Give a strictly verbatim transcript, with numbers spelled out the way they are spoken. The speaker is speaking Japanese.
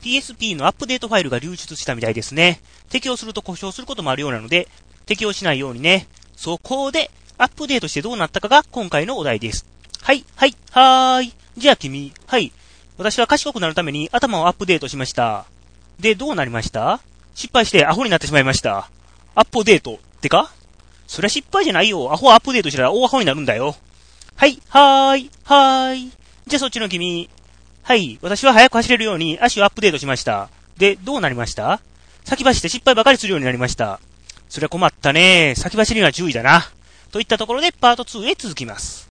ティーエスピー のアップデートファイルが流出したみたいですね。適用すると故障することもあるようなので、適用しないようにね。そこで、アップデートしてどうなったかが今回のお題です。はい、はい、はーい。じゃあ君、はい。私は賢くなるために頭をアップデートしました。で、どうなりました？失敗してアホになってしまいました。アップデートってか？そりゃ失敗じゃないよ。アホアップデートしたら大アホになるんだよ。はい、はーい、はーい。じゃあそっちの君。はい、私は速く走れるように足をアップデートしました。で、どうなりました？先走って失敗ばかりするようになりました。そりゃ困ったね。先走りには注意だな。といったところでパートツーへ続きます。